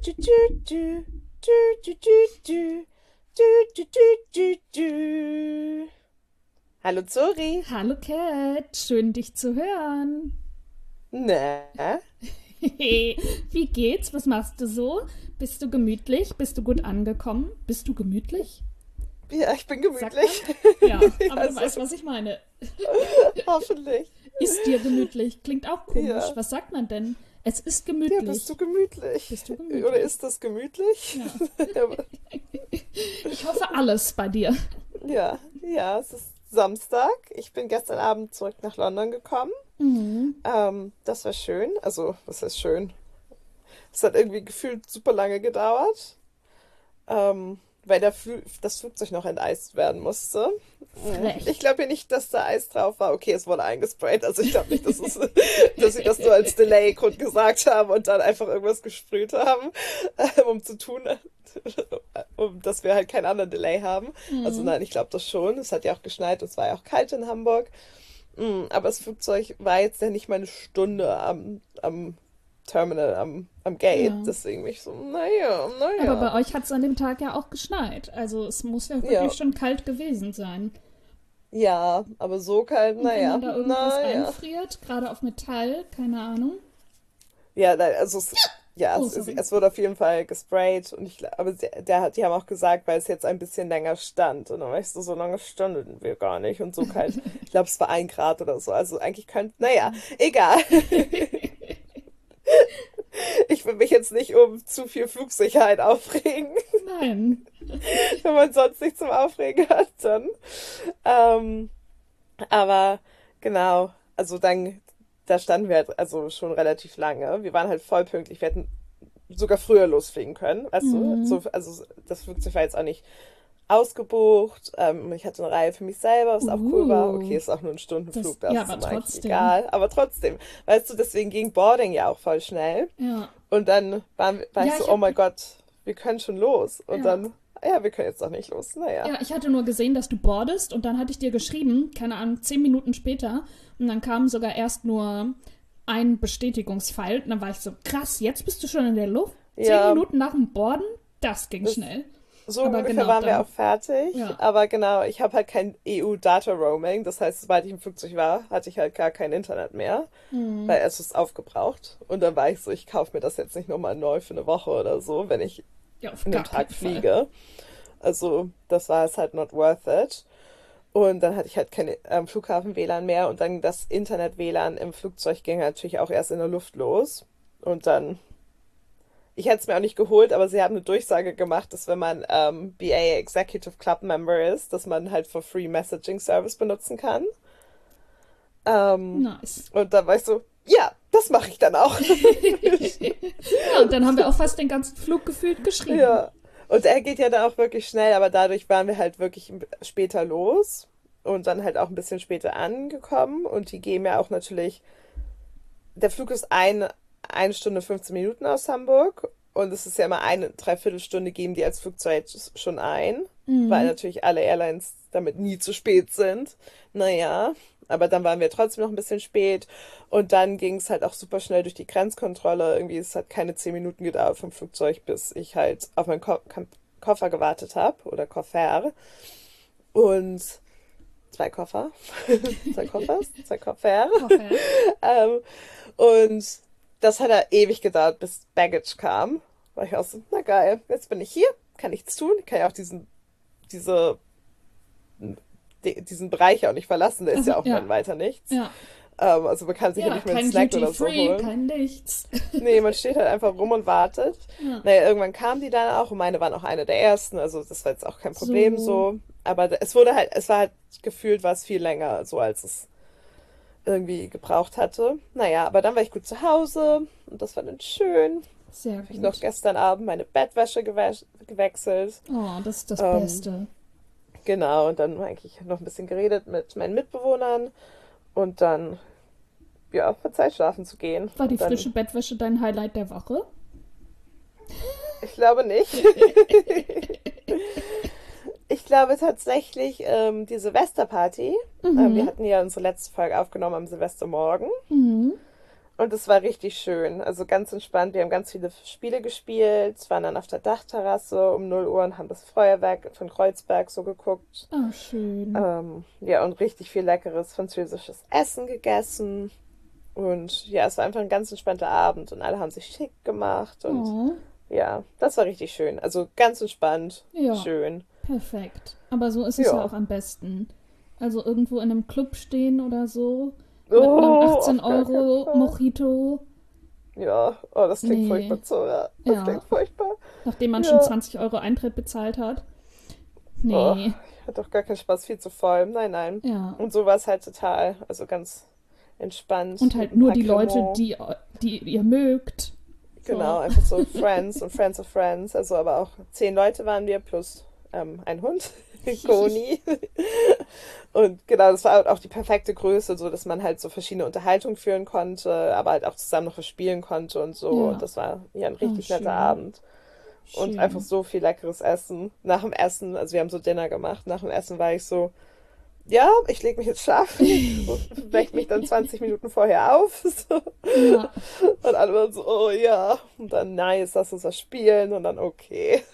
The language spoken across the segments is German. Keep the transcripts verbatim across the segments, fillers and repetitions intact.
du, du, du, du, du, du, du, du, du, du, du. Hallo Zori. Hallo Cat, schön dich zu hören. Na, Wie geht's? Was machst du so? Bist du gemütlich? Bist du gut angekommen? Bist du gemütlich? ja, ich bin Sagt man? gemütlich. Ja, aber du Also, weißt, was ich meine. hoffentlich. Ist dir gemütlich? Klingt auch komisch. Ja. Was sagt man denn? Es ist Ja, bist du gemütlich. gemütlich? Bist du Oder gemütlich? ist das gemütlich? Ja. Aber- Ich hoffe alles bei dir. ja, ja, es ist Samstag. Ich bin gestern Abend zurück nach London gekommen. Mhm. Ähm, das war schön. Also, was heißt schön? Es hat irgendwie gefühlt super lange gedauert. Ähm, weil der Flü das Flugzeug noch enteist werden musste. Mhm. Ich Frech. glaube ja nicht, dass da Eis drauf war. Okay, es wurde eingesprayt. Also ich glaube nicht, dass, es, dass sie das nur als Delay-Grund gesagt haben und dann einfach irgendwas gesprüht haben, äh, um zu tun, um dass wir halt keinen anderen Delay haben. Also Mhm. nein, ich glaube das schon. Es hat ja auch geschneit und es war ja auch kalt in Hamburg. Mm, aber das Flugzeug war jetzt ja nicht mal eine Stunde am, am Terminal, am, am Gate. Ja. Deswegen bin ich so, naja, Aber naja. bei euch hat es an dem Tag ja auch geschneit. Also es muss ja wirklich Ja, schon kalt gewesen sein. ja, aber so kalt, Und wenn dann naja, da irgendwas naja. einfriert, gerade auf Metall, keine Ahnung. Ja, nein, also es, ja, Oh, es, es, sorry. es wurde auf jeden Fall gesprayt und ich, gla- aber der, der hat, die haben auch gesagt, weil es jetzt ein bisschen länger stand und dann weißt du, so lange standen wir gar nicht und so kalt. Ich glaube, es war ein Grad oder so, also eigentlich könnte, naja, egal. Ich will mich jetzt nicht um zu viel Flugsicherheit aufregen. Nein. Wenn man sonst nichts zum Aufregen hat, dann. Ähm, aber genau, also dann, da standen wir halt also schon relativ lange. Wir waren halt voll pünktlich. Wir hätten sogar früher losfliegen können, weißt du? Hm. So, also das Flugzeug war jetzt auch nicht ausgebucht. Ähm, ich hatte eine Reihe für mich selber, was auch cool war. Okay, Uh. ist auch nur ein Das, Stundenflug, ja, das ist aber mir eigentlich trotzdem. egal. Aber trotzdem, weißt du, deswegen ging Boarding ja auch voll schnell. Ja. Und dann war, war ich Ja, so, ich oh hab. mein Gott, wir können schon los. Und Ja. dann, ja, wir können jetzt noch nicht los. Naja. Ja, ich hatte nur gesehen, dass du boardest und dann hatte ich dir geschrieben, keine Ahnung, zehn Minuten später. Und dann kam sogar erst nur ein Bestätigungspfeil. Und dann war ich so, krass, jetzt bist du schon in der Luft? Zehn Ja, Minuten nach dem Borden? Das ging das, schnell. so Aber ungefähr genau, waren wir auch dann. fertig. Ja. Aber genau, ich habe halt kein E U-Data-Roaming. Das heißt, sobald ich im Flugzeug war, hatte ich halt gar kein Internet mehr. Hm. Weil es ist aufgebraucht. Und dann war ich so, ich kaufe mir das jetzt nicht nochmal neu für eine Woche oder so, wenn ich Ja, auf in einem gar Tag keinen Fall. fliege. Also, das war es halt not worth it. Und dann hatte ich halt kein ähm, Flughafen-W L A N mehr und dann das Internet-W L A N im Flugzeug ging natürlich auch erst in der Luft los. Und dann, ich hätte es mir auch nicht geholt, aber sie haben eine Durchsage gemacht, dass wenn man ähm, B A Executive Club Member ist, dass man halt for free Messaging Service benutzen kann. Ähm, Nice. und da war ich so, ja, das mache ich dann auch. Ja, und dann haben wir auch fast den ganzen Flug gefühlt geschrieben. Ja. Und er geht ja dann auch wirklich schnell, aber dadurch waren wir halt wirklich später los und dann halt auch ein bisschen später angekommen. Und die gehen ja auch natürlich, der Flug ist ein, eine Stunde fünfzehn Minuten aus Hamburg und es ist ja immer eine Dreiviertelstunde geben die als Flugzeit schon ein, weil Mhm. natürlich alle Airlines damit nie zu spät sind. Naja, aber dann waren wir trotzdem noch ein bisschen spät und dann ging es halt auch super schnell durch die Grenzkontrolle. Irgendwie, es hat keine zehn Minuten gedauert vom Flugzeug, bis ich halt auf meinen Ko Kam- Koffer gewartet habe oder Koffer und zwei Koffer, zwei Koffers, zwei Koffer. Koffer. ähm, und das hat ja ewig gedauert, bis Baggage kam. War ich auch so, na geil, jetzt bin ich hier, kann nichts tun, kann ja auch diesen, diese, diesen Bereich auch nicht verlassen, der ist Also, ja auch dann ja, weiter nichts. ja. Ähm, also man kann sich ja Ja, nicht mehr einen kein Snack oder so Duty-Free, holen. kein nichts. Nee, man steht halt einfach rum und wartet. Ja. Naja, irgendwann kamen die dann auch und meine waren auch eine der ersten, also das war jetzt auch kein Problem So. so. Aber es wurde halt, es war halt gefühlt, war es viel länger, so als es irgendwie gebraucht hatte. Naja, aber dann war ich gut zu Hause und das war dann schön. Sehr Habe ich noch gut. gestern Abend meine Bettwäsche gewäsch- gewechselt. Oh, das ist das Ähm, Beste. genau, und dann eigentlich noch ein bisschen geredet mit meinen Mitbewohnern und dann, ja, war Zeit schlafen zu gehen. War die Und dann, frische Bettwäsche dein Highlight der Woche? ich glaube nicht. Ich glaube tatsächlich ähm, die Silvesterparty. Ähm, wir Mhm. hatten ja unsere letzte Folge aufgenommen am Silvestermorgen. Mhm. Und es war richtig schön, also ganz entspannt. Wir haben ganz viele Spiele gespielt, waren dann auf der Dachterrasse um null Uhr und haben das Feuerwerk von Kreuzberg so geguckt. Ah, schön. Ähm, ja, und richtig viel leckeres französisches Essen gegessen. Und ja, es war einfach ein ganz entspannter Abend und alle haben sich schick gemacht und Oh, ja, das war richtig schön. Also ganz entspannt, ja, schön. perfekt. Aber so ist es ja auch Ja. am besten. Also irgendwo in einem Club stehen oder so, mit einem Oh, achtzehn auf gar keinen Euro Fall. Mojito. Ja, oh, das klingt Nee, furchtbar, Zora. Das ja, klingt furchtbar. nachdem man schon Ja. zwanzig Euro Eintritt bezahlt hat. Oh, Nee, ich hatte doch gar keinen Spaß, viel zu voll. Nein, nein. ja. Und so war es halt total. Also ganz entspannt Und mit halt ein nur paar die Leute, Cremant. die, die ihr mögt. Genau, So, einfach so Friends und Friends of Friends. Also aber auch zehn Leute waren wir plus ähm, ein Hund, Koni. Und genau, das war halt auch die perfekte Größe, so dass man halt so verschiedene Unterhaltungen führen konnte, aber halt auch zusammen noch was spielen konnte und so. Und ja. das war ja ein Oh, richtig netter schön. Abend. Und einfach Schön. so viel leckeres Essen. Nach dem Essen, also wir haben so Dinner gemacht, nach dem Essen war ich so, ja, ich lege mich jetzt schlafen, weck mich dann zwanzig Minuten vorher auf. So. Ja. Und alle waren so, oh ja. Und dann, nice, lass uns was spielen. Und dann, okay.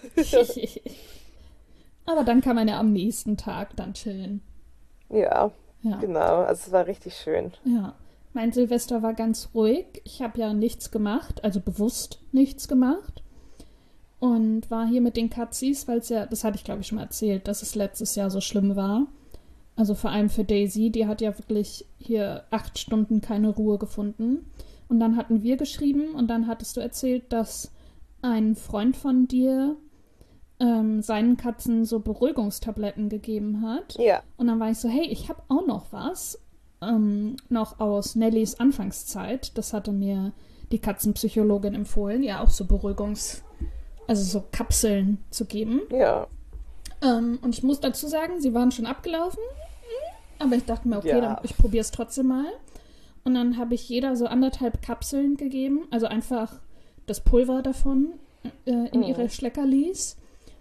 Aber dann kann man ja am nächsten Tag dann chillen. Ja, Ja, genau. Also es war richtig schön. ja. Mein Silvester war ganz ruhig. Ich habe ja nichts gemacht, also bewusst nichts gemacht. Und war hier mit den Katzis, weil es ja, das hatte ich glaube ich schon mal erzählt, dass es letztes Jahr so schlimm war. Also vor allem für Daisy, die hat ja wirklich hier acht Stunden keine Ruhe gefunden. Und dann hatten wir geschrieben und dann hattest du erzählt, dass ein Freund von dir ähm, seinen Katzen so Beruhigungstabletten gegeben hat. Ja, Und dann war ich so, hey, ich habe auch noch was. Ähm, noch aus Nellys Anfangszeit. Das hatte mir die Katzenpsychologin empfohlen, ja auch so Beruhigungs-, also so Kapseln zu geben. ja, Ähm, und ich muss dazu sagen, sie waren schon abgelaufen. Aber ich dachte mir, okay, dann, ja. ich probiere es trotzdem mal. Und dann habe ich jeder so anderthalb Kapseln gegeben. Also einfach das Pulver davon äh, in ihre Mhm. Schleckerlis.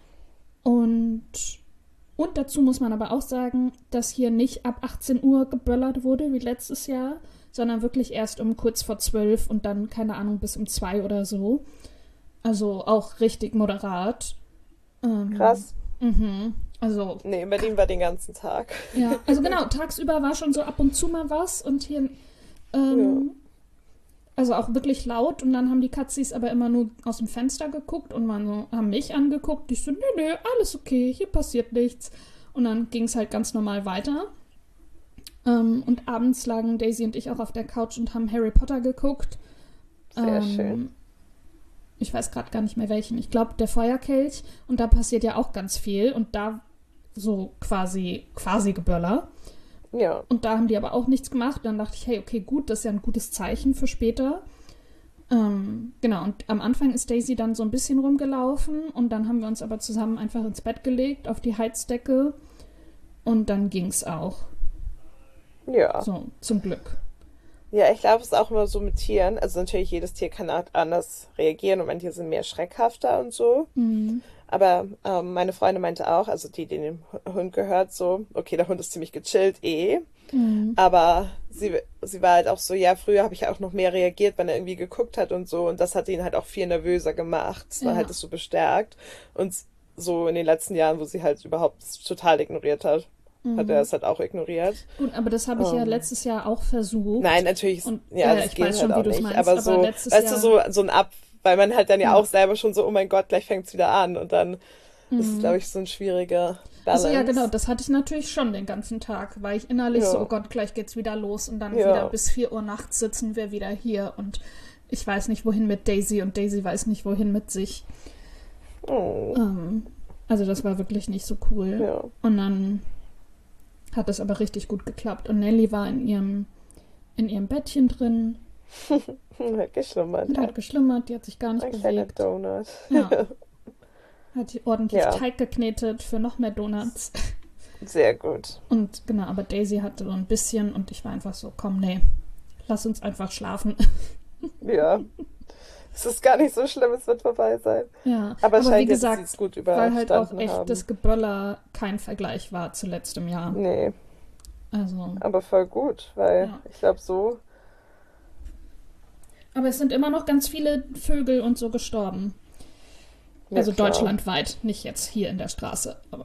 Und, und dazu muss man aber auch sagen, dass hier nicht ab achtzehn Uhr geböllert wurde wie letztes Jahr, sondern wirklich erst um kurz vor zwölf und dann, keine Ahnung, bis um zwei oder so. Also auch richtig moderat. Ähm, Krass. mhm. Also, Nee, in Berlin war den ganzen Tag. ja, also genau, tagsüber war schon so ab und zu mal was und hier, Ja. ähm, also auch wirklich laut und dann haben die Katzis aber immer nur aus dem Fenster geguckt und man so, haben mich angeguckt. Ich so, nö, nö, alles okay, hier passiert nichts. Und dann ging es halt ganz normal weiter. Ähm, und abends lagen Daisy und ich auch auf der Couch und haben Harry Potter geguckt. Sehr schön. Ähm, ich weiß gerade gar nicht mehr welchen. Ich glaube, der Feuerkelch. Und da passiert ja auch ganz viel. Und da so quasi, quasi Geböller. Ja. Und da haben die aber auch nichts gemacht. Dann dachte ich, hey, okay, gut, das ist ja ein gutes Zeichen für später. Ähm, genau, und am Anfang ist Daisy dann so ein bisschen rumgelaufen und dann haben wir uns aber zusammen einfach ins Bett gelegt, auf die Heizdecke und dann ging's auch. Ja. So, zum Glück. Ja, ich glaube, es ist auch immer so mit Tieren. Also natürlich, jedes Tier kann halt anders reagieren und manche sind mehr schreckhafter und so. Mhm. Aber ähm, meine Freundin meinte auch, also die, die dem Hund gehört, so, okay, der Hund ist ziemlich gechillt eh. Mhm. Aber sie, sie war halt auch so, ja, früher habe ich auch noch mehr reagiert, wenn er irgendwie geguckt hat und so. Und das hat ihn halt auch viel nervöser gemacht. Dann halt Ja. es so bestärkt. Und so in den letzten Jahren, wo sie halt überhaupt es total ignoriert hat, hat er Mhm. es halt auch ignoriert. Gut, aber das habe ich ja Ähm, letztes Jahr auch versucht. nein, natürlich, ist- Und ja, ja, ja, das ich geht weiß halt schon, wie auch du es nicht. meinst, Aber aber so, letztes weißt du, Jahr, so, so ein Ab, weil man halt dann ja auch ja. selber schon so, oh mein Gott, gleich fängt es wieder an. Und dann ist es, Mhm. glaube ich, so ein schwieriger Also ja, genau, Balance. das hatte ich natürlich schon den ganzen Tag, weil ich innerlich so, oh Ja, Gott, gleich geht's wieder los und dann wieder ja. bis vier Uhr nachts sitzen wir wieder hier und ich weiß nicht, wohin mit Daisy und Daisy weiß nicht, wohin mit sich. Oh, Ähm, also das war wirklich nicht so cool. ja. Und dann hat es aber richtig gut geklappt und Nelly war in ihrem, in ihrem Bettchen drin Hat geschlummert, und ja. hat geschlummert, die hat sich gar nicht Ein kleiner bewegt. Donut. Ja, hat ordentlich Ja, Teig geknetet für noch mehr Donuts. sehr gut. Und genau, aber Daisy hatte so ein bisschen und ich war einfach so, komm, nee, lass uns einfach schlafen. Ja, es ist gar nicht so schlimm, es wird vorbei sein. Ja, Aber es aber wie scheint ja, dass sie es gesagt, gut weil halt auch überstanden echt das haben. Geböller kein Vergleich war zu letztem Jahr. Nee, Also, aber voll gut, weil ja. ich glaube, so Aber es sind immer noch ganz viele Vögel und so gestorben. Ja, Also klar. deutschlandweit, nicht jetzt hier in der Straße, aber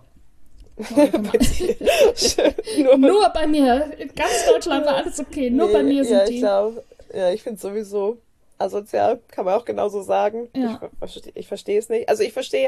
Nur, nur bei mir. Ganz Deutschland war alles okay. Nur nee, bei mir ja, sind ich die. glaube, ja, ich finde sowieso asozial, kann man auch genauso sagen. Ich, Ja, ver- verste- ich verstehe es nicht. Also ich verstehe,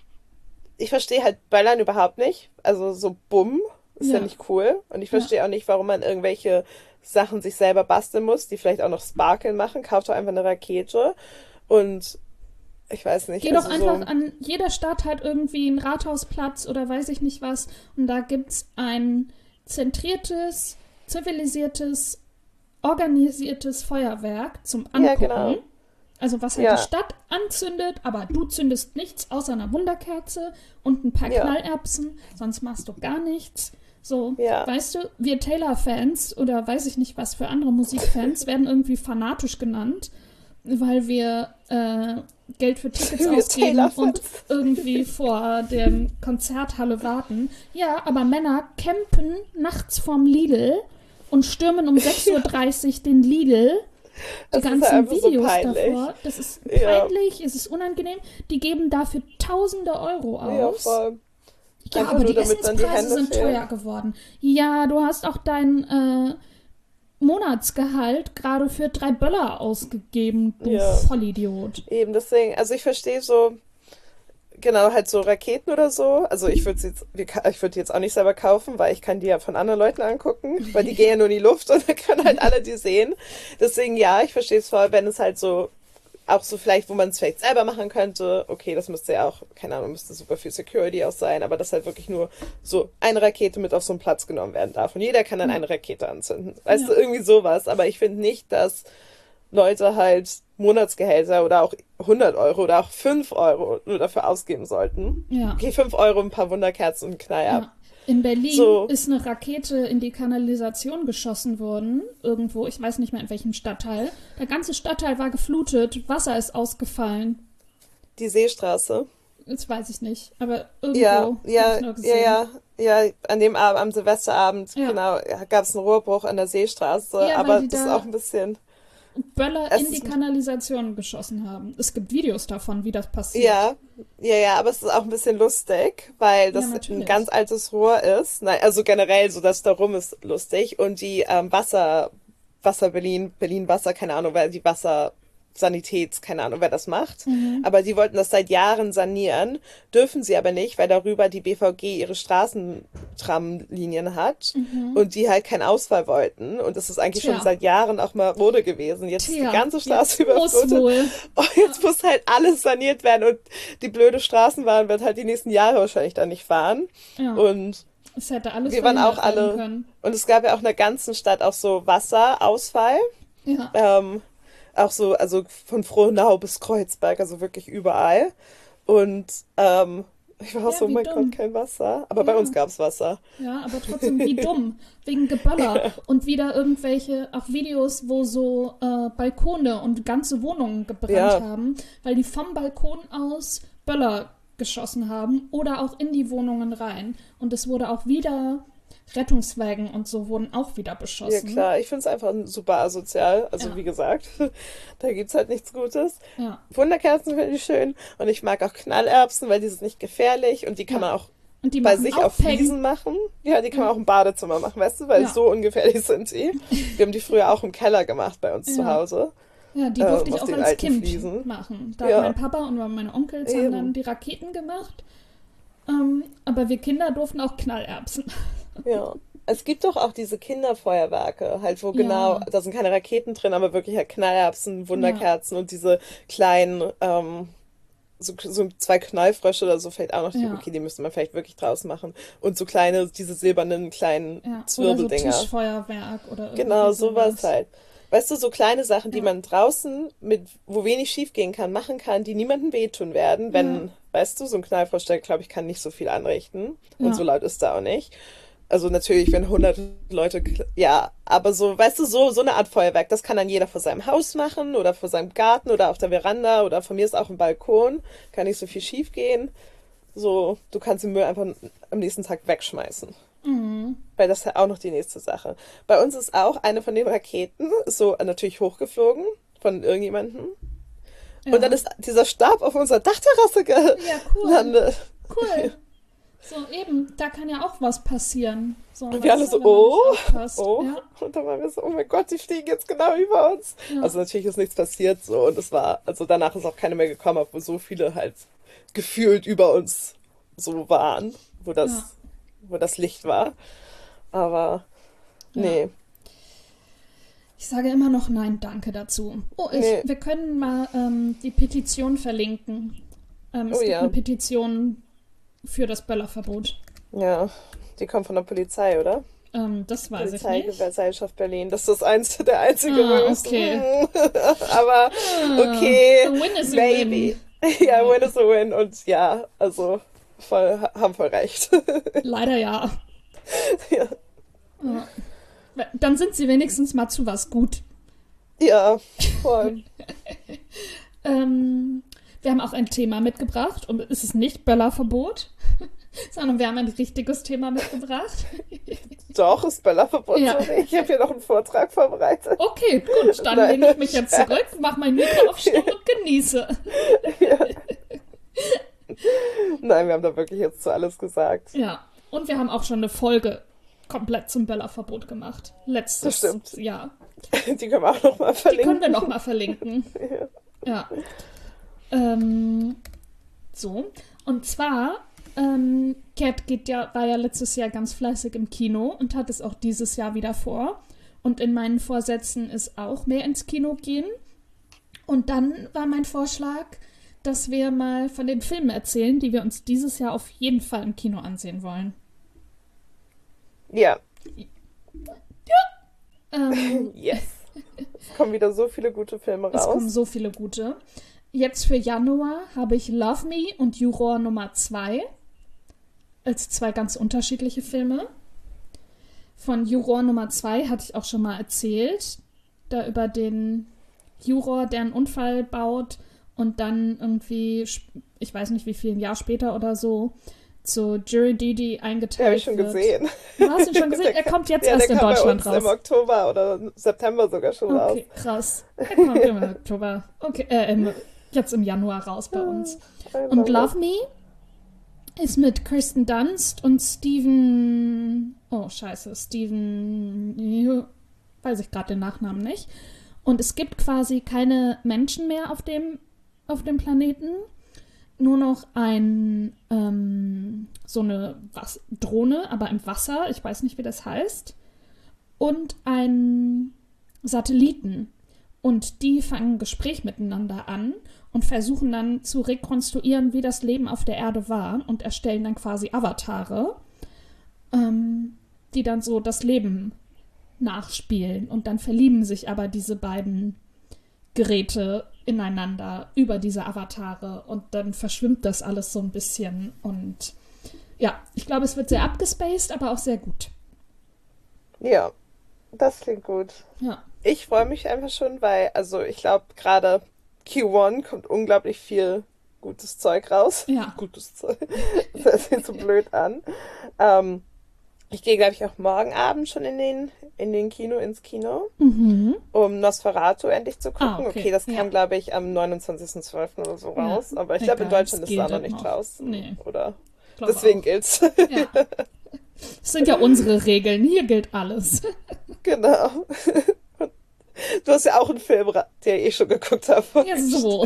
ich verstehe halt Böllern überhaupt nicht. Also so Bumm ist ja ja, nicht cool. Und ich ja. verstehe auch nicht, warum man irgendwelche Sachen sich selber basteln muss, die vielleicht auch noch Sparkeln machen. Kauft doch einfach eine Rakete. Und ich weiß nicht, Geh doch also einfach so, an, jeder Stadt hat irgendwie einen Rathausplatz oder weiß ich nicht was. Und da gibt's ein zentriertes, zivilisiertes, organisiertes Feuerwerk zum ja, Angucken. genau. Also was halt die Ja, Stadt anzündet, aber du zündest nichts außer einer Wunderkerze und ein paar ja, Knallerbsen, sonst machst du gar nichts. So, ja. weißt du, wir Taylor-Fans oder weiß ich nicht was für andere Musikfans werden irgendwie fanatisch genannt, weil wir äh, Geld für Tickets Wir ausgeben und Taylor-Fans. irgendwie vor der Konzerthalle warten. Ja, aber Männer campen nachts vorm Lidl und stürmen um sechs Uhr dreißig den Lidl. Die Das ist halt ganzen einfach so Videos peinlich. davor, das ist Ja, peinlich, es ist unangenehm. Die geben dafür tausende Euro ja, aus. voll. Ja, Einfach aber nur, die damit dann die Essenspreise Hände sind fehlen. teuer geworden. Ja, du hast auch dein äh, Monatsgehalt gerade für drei Böller ausgegeben, du Ja, Vollidiot. eben deswegen, also ich verstehe so, genau, halt so Raketen oder so. Also ich würde jetzt, wir ka- ich würde die jetzt auch nicht selber kaufen, weil ich kann die ja von anderen Leuten angucken, weil die gehen ja nur in die Luft und dann können halt alle die sehen. Deswegen ja, ich verstehe es voll, wenn es halt so, auch so vielleicht, wo man es vielleicht selber machen könnte. Okay, das müsste ja auch, keine Ahnung, müsste super viel Security auch sein, aber dass halt wirklich nur so eine Rakete mit auf so einen Platz genommen werden darf. Und jeder kann dann Ja, eine Rakete anzünden. Weißt du, ja, irgendwie sowas. Aber ich finde nicht, dass Leute halt Monatsgehälter oder auch hundert Euro oder auch fünf Euro nur dafür ausgeben sollten. ja. Okay, fünf Euro, ein paar Wunderkerzen und ein Knall ab. Ja. In Berlin So, ist eine Rakete in die Kanalisation geschossen worden. Irgendwo, ich weiß nicht mehr in welchem Stadtteil. Der ganze Stadtteil war geflutet, Wasser ist ausgefallen. die Seestraße. Das weiß ich nicht, aber Ja, irgendwo habe ja, ich nur ja, gesehen. ja, ja, an dem Abend, am Silvesterabend, Ja, genau, ja, gab es einen Rohrbruch an der Seestraße, ja, weil aber die das ist auch da ein bisschen, Böller es in die ist, Kanalisation geschossen haben. Es gibt Videos davon, wie das passiert. ja, ja, ja, aber es ist auch ein bisschen lustig, weil Ja, das ein ganz natürlich. altes Rohr ist. Nein, also generell so das darum ist lustig und die ähm, Wasser, Wasser Berlin, Berlin Wasser, keine Ahnung, weil die Wassersanitäts, keine Ahnung, wer das macht. Mhm. Aber die wollten das seit Jahren sanieren, dürfen sie aber nicht, weil darüber die B V G ihre Straßentramlinien hat Mhm. und die halt keinen Ausfall wollten. Und das ist eigentlich schon Tja, seit Jahren auch Marode gewesen. Jetzt ist die tja, ganze Straße jetzt muss überflutet. wohl. Oh, Ja, jetzt muss halt alles saniert werden und die blöde Straßenbahn wird halt die nächsten Jahre wahrscheinlich da nicht fahren. ja. Und Es hätte alles wir waren auch verhindert werden alle, können. und es gab ja auch in der ganzen Stadt auch so Wasserausfall. Ja, Ähm, auch so, also von Frohnau bis Kreuzberg, also wirklich überall. Und ähm, ich war auch ja, so, oh wie mein Gott, dumm. kein Wasser. Aber bei uns Ja. gab es Wasser. Ja, aber trotzdem, wie dumm. Wegen Geböller. Und wieder irgendwelche, auch Videos, wo so äh, Balkone und ganze Wohnungen gebrannt Ja, haben, weil die vom Balkon aus Böller geschossen haben oder auch in die Wohnungen rein. Und es wurde auch wieder, Rettungswagen und so wurden auch wieder ja beschossen. klar. Ich finde es einfach super asozial. Also wie Ja, gesagt, da gibt's halt nichts Gutes. ja, Wunderkerzen finde ich schön. Und ich mag auch Knallerbsen, weil die sind nicht gefährlich und die kann ja. man auch Und die bei machen sich auch auf Peng. Fliesen machen. Ja, die kann man Ja, auch im Badezimmer machen, weißt du, weil ja, so ungefährlich sind die. Wir haben die früher auch im Keller gemacht bei uns zu ja. Hause, Ja, die durfte ähm, ich auf auch den als alten Kind Fliesen. machen. Da hat mein Ja, Papa und meine Onkels haben dann eben. die Raketen gemacht. Ähm, aber wir Kinder durften auch Knallerbsen. Ja. Es gibt doch auch diese Kinderfeuerwerke, halt wo genau, Ja, da sind keine Raketen drin, aber wirklich halt Knallerbsen, ja, Wunderkerzen und diese kleinen, ähm, so, so zwei Knallfrösche oder so vielleicht auch noch, die, ja, okay, die müsste man vielleicht wirklich draus machen. Und so kleine, diese silbernen kleinen ja. Oder so Zwirbeldinger. Tischfeuerwerk oder irgendwie Genau, sowas sowas. halt. Weißt du, so kleine Sachen, die Ja, man draußen mit, wo wenig schief gehen kann, machen kann, die niemandem wehtun werden, ja, wenn, weißt du, so ein Knallfrosch, glaube ich, kann nicht so viel anrichten. Und so ja, laut ist er auch nicht. Also natürlich, wenn hundert Leute, kl- ja, aber so, weißt du, so, so eine Art Feuerwerk, das kann dann jeder vor seinem Haus machen oder vor seinem Garten oder auf der Veranda oder von mir ist auch ein Balkon, kann nicht so viel schief gehen. So, du kannst den Müll einfach am nächsten Tag wegschmeißen. mhm. Weil das ist ja auch noch die nächste Sache. Bei uns ist auch eine von den Raketen so natürlich hochgeflogen von irgendjemandem. Ja. Und dann ist dieser Stab auf unserer Dachterrasse Ja, cool. gelandet. Cool. So, eben, da kann ja auch was passieren. So, Und wir alle weißt du, so, wenn man oh, nicht aufpasst. oh. Ja, Und dann waren wir so, oh mein Gott, die fliegen jetzt genau über uns. ja, Also natürlich ist nichts passiert so. Und es war, also danach ist auch keine mehr gekommen, obwohl so viele halt gefühlt über uns so waren, wo das, ja, wo das Licht war. Aber ja. nee, Ich sage immer noch Nein, danke dazu. Oh, ich, nee, wir können mal ähm, die Petition verlinken. Ähm, es oh gibt eine ja, Petition für das Böllerverbot. ja. Die kommt von der Polizei, oder? Ähm, das weiß ich nicht. Polizeigesellschaft Berlin. Das ist eins der einzige, wo Ah, wir wissen, okay. hm. Aber Ah, okay, a win is a maybe. win. Ja, Ja, win is a win. Und ja, also voll, haben voll recht. leider ja. Ja, Ja. Dann sind sie wenigstens mal zu was gut. ja, voll. Ähm, wir haben auch ein Thema mitgebracht und es ist nicht Böllerverbot, sondern wir haben ein richtiges Thema mitgebracht. Doch, ist Böllerverbot Ja. so nicht. Ich habe hier noch einen Vortrag vorbereitet. Okay, gut, dann Nein, lehne ich mich jetzt zurück, mache mein Mikro auf Stumm und genieße. Nein, wir haben da wirklich jetzt zu alles gesagt. Ja, und wir haben auch schon eine Folge komplett zum Böllerverbot gemacht. Das Letztes stimmt. Jahr. Die können wir auch noch mal Die können wir verlinken. nochmal verlinken. Ja. Ja. Ähm, so. Und zwar, ähm, Cat geht ja, war ja letztes Jahr ganz fleißig im Kino und hat es auch dieses Jahr wieder vor. Und in meinen Vorsätzen ist auch mehr ins Kino gehen. Und dann war mein Vorschlag, dass wir mal von den Filmen erzählen, die wir uns dieses Jahr auf jeden Fall im Kino ansehen wollen. Ja, Ähm, yes. Es kommen wieder so viele gute Filme es kommen raus. so viele gute. Jetzt für Januar habe ich Love Me und Juror Nummer zwei als zwei ganz unterschiedliche Filme. Von Juror Nummer zwei hatte ich auch schon mal erzählt. Da über den Juror, der einen Unfall baut und dann irgendwie, ich weiß nicht wie viel, ein Jahr später oder so, zur Jury Duty Den habe ich eingeteilt schon wird. gesehen. Du hast ihn schon gesehen? Der, Er kommt jetzt ja, erst der in kam bei Deutschland uns im raus. Oktober oder September sogar schon raus. Okay, krass. Er kommt im Oktober. Okay, äh, im, jetzt im Januar raus bei uns. I Und love Love Me ist mit Kirsten Dunst und Steven. Oh, scheiße. Steven. Weiß ich gerade den Nachnamen nicht. Und es gibt quasi keine Menschen mehr auf dem, auf dem Planeten. Nur noch ein, ähm, so eine Was- Drohne, aber im Wasser. Ich weiß nicht, wie das heißt. Und ein Satelliten. Und die fangen ein Gespräch miteinander an und versuchen dann zu rekonstruieren, wie das Leben auf der Erde war und erstellen dann quasi Avatare, ähm, die dann so das Leben nachspielen. Und dann verlieben sich aber diese beiden Geräte ineinander über diese Avatare und dann verschwimmt das alles so ein bisschen. Und ja, ich glaube, es wird sehr abgespaced, aber auch sehr gut. it. Ja, das klingt gut. Ja, Ich freue mich einfach schon, weil, also ich glaube, gerade Q eins kommt unglaublich viel gutes Zeug raus. ja. Gutes Zeug. Das hört sich so blöd an. Ähm, ich gehe, glaube ich, auch morgen Abend schon in den, in den Kino, ins Kino, Mhm. um Nosferatu endlich zu Ah, gucken. okay. Okay, das Ja. kam, glaube ich, am neunundzwanzigsten zwölften oder so Ja. raus. Aber ich glaube, in Egal, Deutschland es ist es auch gilt noch nicht noch. raus. Nee, Oder? glaube Deswegen auch. gilt's. Ja. Das sind ja unsere Regeln. Hier gilt alles. Genau. Du hast ja auch einen Film, ra- den ich schon geguckt habe. Ja, so.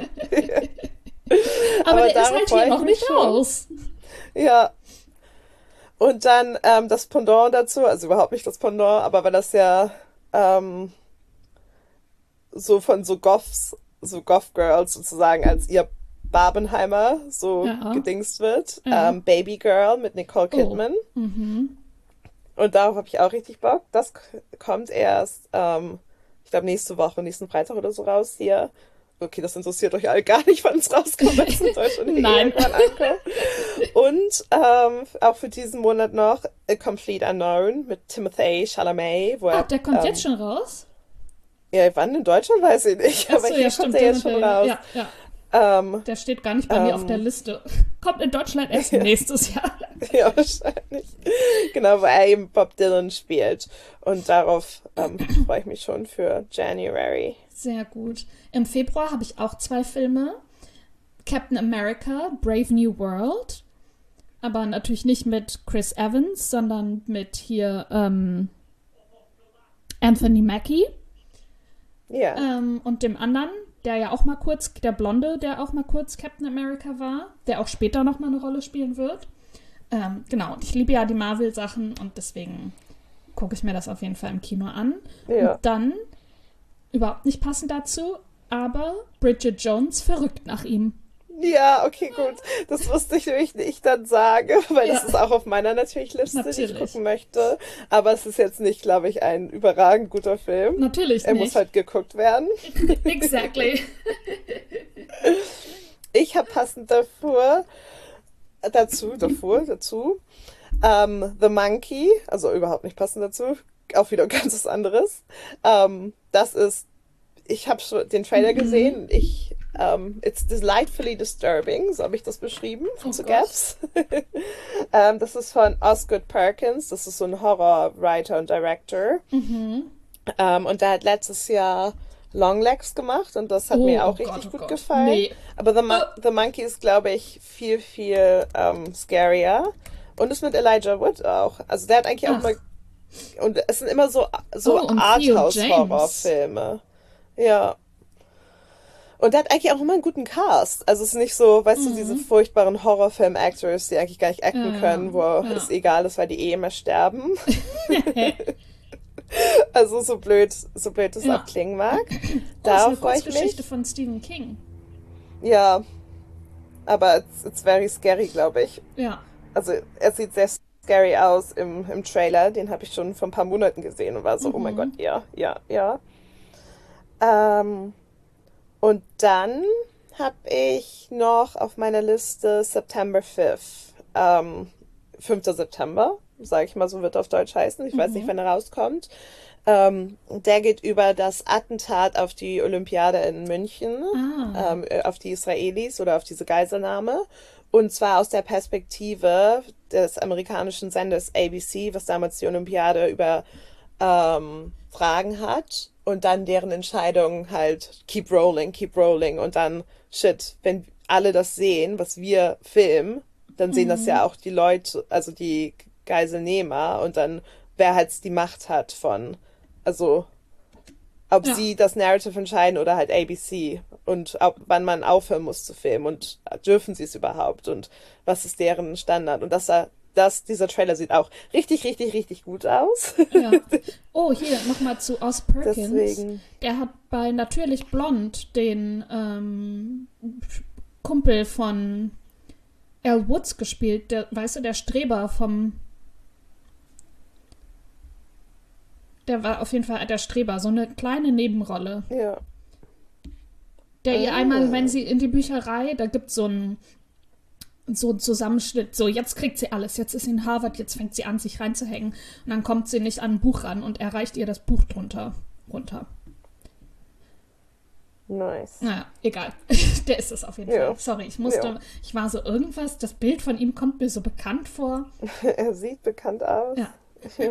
Aber, Aber der ist darauf halt freue hier ich noch mich nicht schon. raus. Ja. Und dann ähm, das Pendant dazu, also überhaupt nicht das Pendant, aber weil das ja ähm, so von so Goths, so Goth-Girls sozusagen als ihr Barbenheimer so Ja. gedingst wird. Ja. Ähm, Baby Girl mit Nicole Oh. Kidman. Mhm. Und darauf habe ich auch richtig Bock. Das k- kommt erst, ähm, ich glaube, nächste Woche, nächsten Freitag oder so raus hier. Okay, das interessiert euch alle gar nicht, wann es rauskommt, weil es in Deutschland eh Nein. irgendwann ankommt. Und ähm, auch für diesen Monat noch A Complete Unknown mit Timothée Chalamet, wo Ach, er, der kommt ähm, jetzt schon raus? ja, wann in Deutschland weiß ich nicht, aber Achso, hier ja, kommt stimmt. er Der, jetzt mit schon der, raus. ja, ja. Ähm, Der steht gar nicht bei mir auf der ähm, Liste. Kommt in Deutschland erst nächstes Jahr. ja, wahrscheinlich. Genau, wo er eben Bob Dylan spielt. Und darauf ähm, freue ich mich schon für January. Sehr gut. Im Februar habe ich auch zwei Filme. Captain America, Brave New World. Aber natürlich nicht mit Chris Evans, sondern mit hier ähm, Anthony Mackie. Ja. Ähm, und dem anderen, der ja auch mal kurz, der Blonde, der auch mal kurz Captain America war, der auch später noch mal eine Rolle spielen wird. Ähm, genau, und ich liebe ja die Marvel-Sachen und deswegen gucke ich mir das auf jeden Fall im Kino an. Ja. Und dann, überhaupt nicht passend dazu, aber Bridget Jones verrückt nach ihm. Ja, okay, gut. Das wusste ich nämlich nicht dann sagen, weil das Ja. ist auch auf meiner natürlich Liste, die ich Natürlich. gucken möchte. Aber es ist jetzt nicht, glaube ich, ein überragend guter Film. Natürlich Er nicht. muss halt geguckt werden. Exactly. Ich habe passend davor, dazu, davor, dazu, ähm, The Monkey, also überhaupt nicht passend dazu, auch wieder ganz was anderes. Ähm, das ist, ich habe schon den Trailer gesehen, ich, ähm, it's delightfully disturbing, so habe ich das beschrieben Oh zu Gott. Gaps. ähm, das ist von Osgood Perkins, das ist so ein Horror-Writer und Director. Mhm. Ähm, und der hat letztes Jahr Longlegs gemacht und das hat Oh, mir oh auch richtig Gott, oh gut Gott. gefallen. Nee. Aber The, Mon Oh. The Monkey ist, glaube ich, viel, viel ähm, scarier. Und ist mit Elijah Wood auch. Also der hat eigentlich auch Ach. mal... Und es sind immer so, so Oh, und Theo James. Arthouse-Horrorfilme. Ja. Und der hat eigentlich auch immer einen guten Cast. Also es ist nicht so, weißt du, diese furchtbaren Horrorfilm-Actors, die eigentlich gar nicht acten Ja, können, wo ja. es egal ist, weil die eh immer sterben. Also so blöd, so blöd es Ja. auch klingen mag. Oh, ist eine Darauf freue ich Kurzgeschichte mich. von Stephen King. Ja, aber it's, it's very scary, glaube ich. Ja. Also er sieht sehr scary aus im, im Trailer. Den habe ich schon vor ein paar Monaten gesehen und war so, oh mein Gott, ja, ja, ja. Ähm, und dann habe ich noch auf meiner Liste September fifth. Ähm, fünfter September, sage ich mal, so wird er auf Deutsch heißen. Ich weiß nicht, wann er rauskommt. Ähm, der geht über das Attentat auf die Olympiade in München, Ah. ähm, auf die Israelis oder auf diese Geiselnahme. Und zwar aus der Perspektive des amerikanischen Senders A B C, was damals die Olympiade über ähm, Fragen hat. Und dann deren Entscheidung halt keep rolling, keep rolling. Und dann, shit, wenn alle das sehen, was wir filmen, dann sehen das ja auch die Leute, also die Geiselnehmer. Und dann, wer halt die Macht hat von, also ob Ja. sie das Narrative entscheiden oder halt A B C. Und ob, wann man aufhören muss zu filmen. Und dürfen sie es überhaupt? Und was ist deren Standard? Und das, das, dieser Trailer sieht auch richtig, richtig, richtig gut aus. Ja. Oh, hier nochmal zu Oz Perkins. Deswegen. Der hat bei Natürlich Blond den ähm, Kumpel von Al Woods gespielt. Der, weißt du, der Streber vom... Der war auf jeden Fall der Streber, so eine kleine Nebenrolle. Ja. Der ihr Ah. einmal, wenn sie in die Bücherei, da gibt es so einen so einen Zusammenschnitt, so jetzt kriegt sie alles, jetzt ist sie in Harvard, jetzt fängt sie an, sich reinzuhängen und dann kommt sie nicht an ein Buch ran und er reicht ihr das Buch drunter runter. Nice. Naja, egal. Der ist es auf jeden Ja. Fall. Sorry, ich musste, Ja. ich war so irgendwas, das Bild von ihm kommt mir so bekannt vor. Er sieht bekannt aus. Ja. Ja.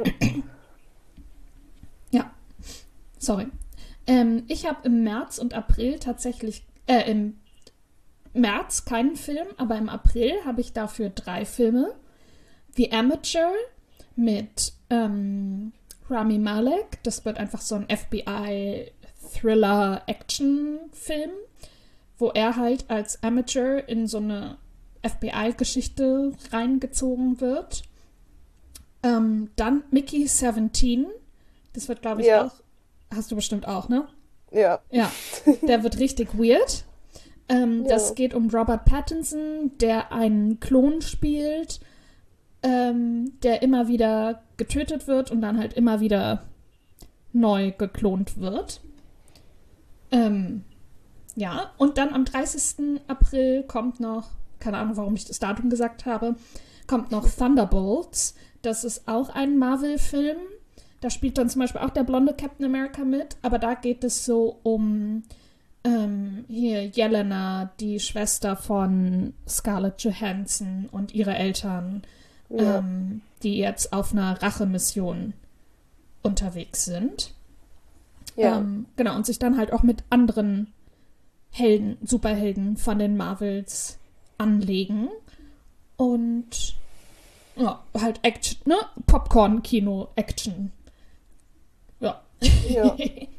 Ja, sorry. Ähm, ich habe im März und April tatsächlich, äh, im März keinen Film, aber im April habe ich dafür drei Filme. The Amateur mit ähm, Rami Malek. Das wird einfach so ein F B I-Thriller-Action-Film, wo er halt als Amateur in so eine F B I-Geschichte reingezogen wird. Ähm, dann Mickey siebzehn. Das wird, glaube ich, Ja. auch. Hast du bestimmt auch, ne? Ja. Ja, der wird richtig weird. Ähm, Ja. Das geht um Robert Pattinson, der einen Klon spielt, ähm, der immer wieder getötet wird und dann halt immer wieder neu geklont wird. Ähm, ja, und dann am dreißigsten April kommt noch, keine Ahnung, warum ich das Datum gesagt habe, kommt noch Thunderbolts. Das ist auch ein Marvel-Film. Da spielt dann zum Beispiel auch der blonde Captain America mit, aber da geht es so um ähm, hier Jelena, die Schwester von Scarlett Johansson und ihre Eltern, Ja. ähm, die jetzt auf einer Rachemission unterwegs sind. Ja. Ähm, genau, und sich dann halt auch mit anderen Helden, Superhelden von den Marvels anlegen. Und ja, halt Action, ne? Popcorn-Kino-Action. Ja. Ja.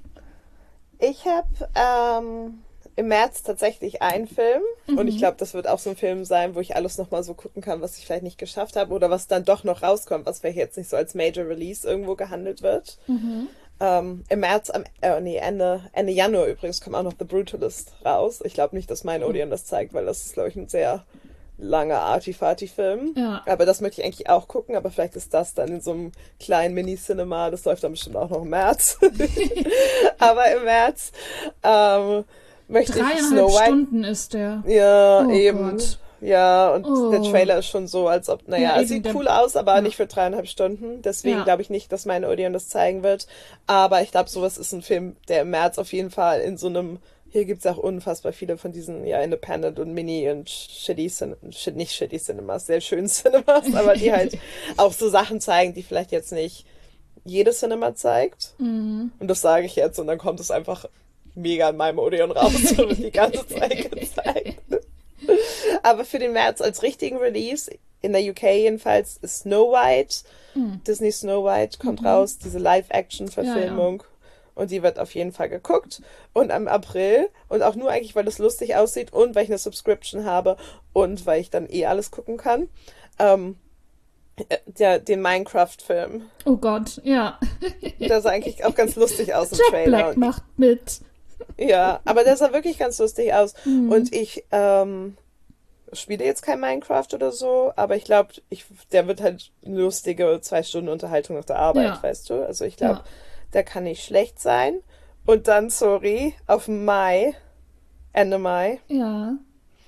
Ich habe ähm, im März tatsächlich einen Film Mhm. und ich glaube, das wird auch so ein Film sein, wo ich alles nochmal so gucken kann, was ich vielleicht nicht geschafft habe oder was dann doch noch rauskommt, was vielleicht jetzt nicht so als Major Release irgendwo gehandelt wird. Mhm. Ähm, Im März, am, äh, nee, Ende, Ende Januar übrigens kommt auch noch The Brutalist raus. Ich glaube nicht, dass mein Odeon das zeigt, weil das ist, glaube ich, ein sehr langer Arty-Farty-Film. Ja. Aber das möchte ich eigentlich auch gucken, aber vielleicht ist das dann in so einem kleinen Mini-Cinema. Das läuft dann bestimmt auch noch im März. Aber im März ähm, möchte ich Dreieinhalb Snow White. Stunden ist der. Ja, Oh eben. Gott. Ja, und Oh. der Trailer ist schon so, als ob, naja, Ja, es eben, sieht der- cool aus, aber ja. nicht für dreieinhalb Stunden. Deswegen Ja. glaube ich nicht, dass meine Odeon das zeigen wird. Aber ich glaube, sowas ist ein Film, der im März auf jeden Fall in so einem, hier gibt es auch unfassbar viele von diesen, ja, Independent und Mini und Shitty, Cin shit, nicht Shitty Cinemas, sehr schönen Cinemas, aber die halt auch so Sachen zeigen, die vielleicht jetzt nicht jedes Cinema zeigt. Mhm. Und das sage ich jetzt und dann kommt es einfach mega in meinem Odeon raus und wird die ganze Zeit gezeigt. Aber für den März als richtigen Release, in der U K jedenfalls, ist Snow White. Mhm. Disney Snow White kommt Mhm. raus, diese Live-Action-Verfilmung. Und die wird auf jeden Fall geguckt. Und am April, und auch nur eigentlich, weil das lustig aussieht und weil ich eine Subscription habe und weil ich dann eh alles gucken kann, ähm, äh, der, den Minecraft-Film. Oh Gott, ja. Der sah eigentlich auch ganz lustig aus im Jack Trailer. Black Und macht mit. ja, aber der sah wirklich ganz lustig aus. Mhm. Und ich ähm, spiele jetzt kein Minecraft oder so, aber ich glaube, ich, der wird halt eine lustige zwei Stunden Unterhaltung nach der Arbeit, Ja. weißt du? Also ich glaube, Ja. der kann nicht schlecht sein. Und dann, sorry, auf Mai, Ende Mai, Ja.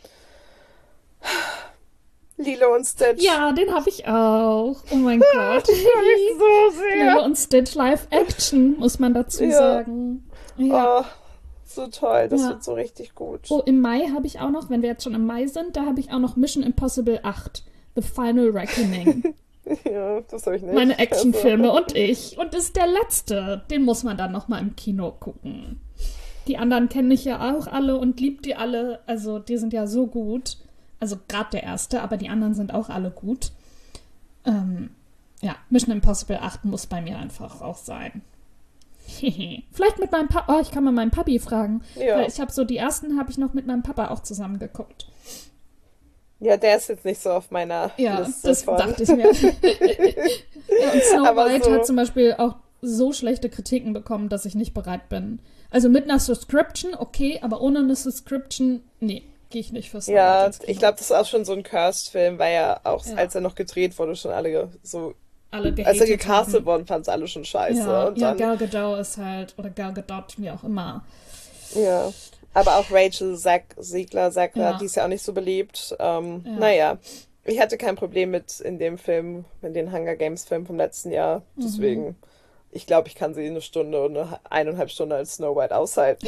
Lilo und Stitch. Ja, den habe ich auch. Oh mein Gott. so Lilo sehr. und Stitch Live Action, muss man dazu Ja. sagen. Ja. Oh, so toll, das Ja. wird so richtig gut. Oh, im Mai habe ich auch noch, wenn wir jetzt schon im Mai sind, da habe ich auch noch Mission Impossible acht. The Final Reckoning. Ja, das habe ich nicht. Meine Actionfilme Also, und ich. Und das ist der letzte. Den muss man dann nochmal im Kino gucken. Die anderen kenne ich ja auch alle und lieb die alle. Also die sind ja so gut. Also gerade der erste, aber die anderen sind auch alle gut. Ähm, ja, Mission Impossible acht muss bei mir einfach auch sein. Vielleicht mit meinem Papa. Oh, ich kann mal meinen Papi fragen. Ja. Weil ich habe so die ersten habe ich noch mit meinem Papa auch zusammen geguckt. ja, der ist jetzt nicht so auf meiner Ja, Liste das von. dachte ich mir. Ja, und Snow Aber White so- hat zum Beispiel auch so schlechte Kritiken bekommen, dass ich nicht bereit bin. Also mit einer Subscription, okay, aber ohne eine Subscription, nee, gehe ich nicht für Snow White Ja, ins Kino. ich glaube, das ist auch schon so ein Cursed-Film, weil ja auch, Ja. als er noch gedreht wurde, schon alle ge- so, Alle als er gehatet gecastet haben. worden, fanden es alle schon scheiße. Ja, und ja, dann, Gal Gadot ist halt, oder Gal Gadot, wie auch immer. ja. Aber auch Rachel Zack, Siegler, Sackler, Ja. die ist ja auch nicht so beliebt. Ähm, Ja. Naja, ich hatte kein Problem mit in dem Film, mit den Hunger Games Film vom letzten Jahr. Mhm. Deswegen, ich glaube, ich kann sie eine Stunde oder eine eineinhalb Stunden als Snow White aushalten.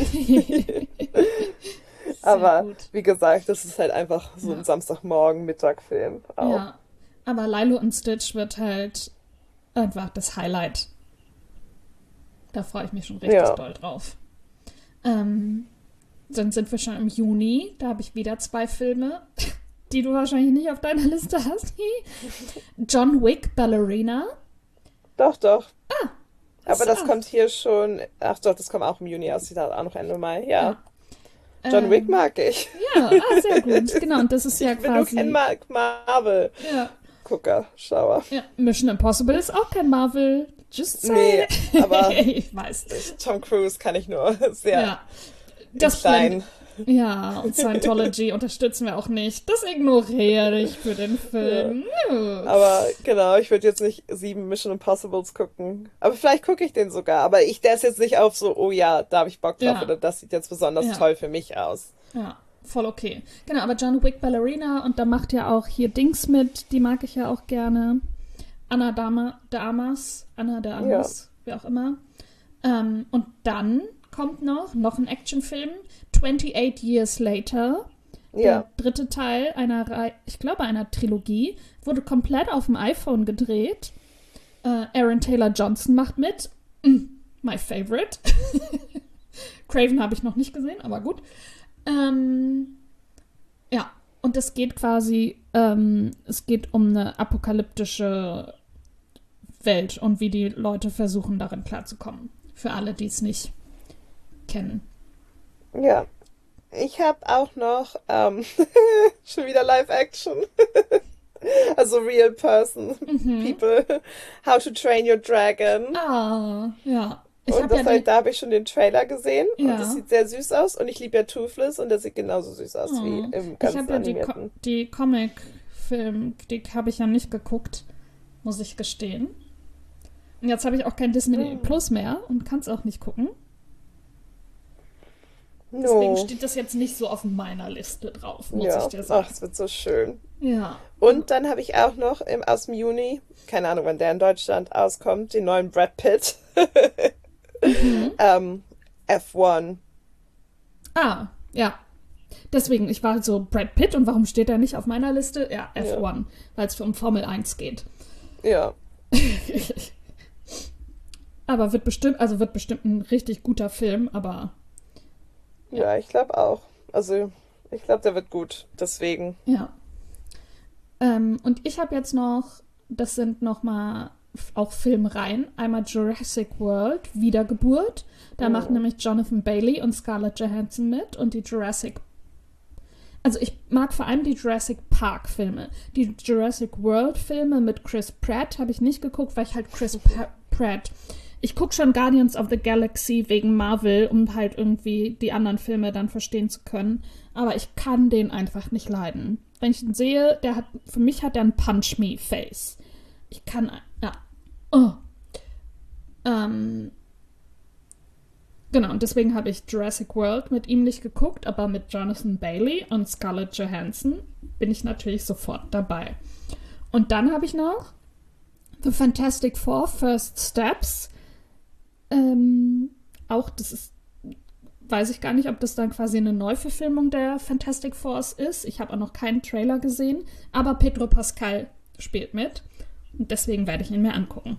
Aber gut. wie gesagt, das ist halt einfach so ein Ja. Samstagmorgen, Mittagfilm. Auch. Ja, aber Lilo und Stitch wird halt einfach das Highlight. Da freue ich mich schon richtig Ja. doll drauf. Ähm, dann sind wir schon im Juni. Da habe ich wieder zwei Filme, die du wahrscheinlich nicht auf deiner Liste hast. John Wick, Ballerina. Doch, doch. hast Aber du das auch. kommt hier schon. Ach doch, das kommt auch im Juni aus. Die hat auch noch Ende Mai. Ja. Ja. John Ähm, Wick mag ich. Ja, ah, sehr gut. Genau, und das ist ja Ich bin nur quasi. kein Mar Marvel. Ja, Gucker, Schauer. ja, Mission Impossible ist auch kein Marvel. Just Nee, say. aber ich weiß nicht. Tom Cruise kann ich nur sehr Ja. Das klein. Ja, und Scientology unterstützen wir auch nicht. Das ignoriere ich für den Film. Ja. Aber genau, ich würde jetzt nicht sieben Mission Impossibles gucken. Aber vielleicht gucke ich den sogar. Aber ich, der ist jetzt nicht auf so, oh ja, da habe ich Bock drauf. Ja. Oder das sieht jetzt besonders Ja. toll für mich aus. Ja, voll okay. Genau, aber John Wick Ballerina und da macht ja auch hier Dings mit, die mag ich ja auch gerne. Anna Dama, Damas, Anna Damas, wie auch immer. Ähm, und dann kommt noch, noch ein Actionfilm, twenty-eight Years Later. Der Ja. dritte Teil einer Reihe, ich glaube einer Trilogie, wurde komplett auf dem iPhone gedreht. Äh, Aaron Taylor Johnson macht mit. Mm. my favorite. Craven habe ich noch nicht gesehen, aber gut. Ähm, ja, und es geht quasi, ähm, es geht um eine apokalyptische Welt und wie die Leute versuchen, darin klarzukommen. Für alle, die es nicht kennen. Ja. Ich habe auch noch ähm, schon wieder Live-Action. Also Real Person, Mhm. People. How to Train Your Dragon. Ah, ja. Ich Und habe das ja halt, die, da habe ich schon den Trailer gesehen und das ja. sieht sehr süß aus und ich liebe ja Toothless und der sieht genauso süß aus wie Oh. im Ich ganzen habe ja die, Co animierten. die Comic-Film, die habe ich ja nicht geguckt, muss ich gestehen. Und jetzt habe ich auch kein Disney Hm. Plus mehr und kann es auch nicht gucken. Deswegen No. steht das jetzt nicht so auf meiner Liste drauf, muss ich Ja, dir ach, sagen. es wird so schön. Ja. Und, Und dann habe ich auch noch im, aus dem Juni, keine Ahnung, wann der in Deutschland auskommt, den neuen Brad Pitt. mhm. ähm, F eins. Ah, ja. Deswegen, ich war so Brad Pitt und warum steht er nicht auf meiner Liste? Ja, Ja, F eins, weil es um Formel eins geht. ja, Aber wird bestimmt, also wird bestimmt ein richtig guter Film, aber ja, ja, ich glaube auch. Also, ich glaube, der wird gut. Deswegen. ja. Ähm, und ich habe jetzt noch, das sind nochmal auch Filmreihen. Einmal Jurassic World, Wiedergeburt. Da macht Mm. nämlich Jonathan Bailey und Scarlett Johansson mit. Und die Jurassic, also ich mag vor allem die Jurassic Park Filme. Die Jurassic World Filme mit Chris Pratt habe ich nicht geguckt, weil ich halt Chris pa Pratt. Ich gucke schon Guardians of the Galaxy wegen Marvel, um halt irgendwie die anderen Filme dann verstehen zu können. Aber ich kann den einfach nicht leiden. Wenn ich ihn sehe, der hat, für mich hat er ein Punch-Me-Face. Ich kann, ja. Oh. Ähm, genau, und deswegen habe ich Jurassic World mit ihm nicht geguckt, aber mit Jonathan Bailey und Scarlett Johansson bin ich natürlich sofort dabei. Und dann habe ich noch The Fantastic Four First Steps. Ähm, auch, das ist, weiß ich gar nicht, ob das dann quasi eine Neuverfilmung der Fantastic Fours ist. Ich habe auch noch keinen Trailer gesehen, aber Pedro Pascal spielt mit und deswegen werde ich ihn mir angucken.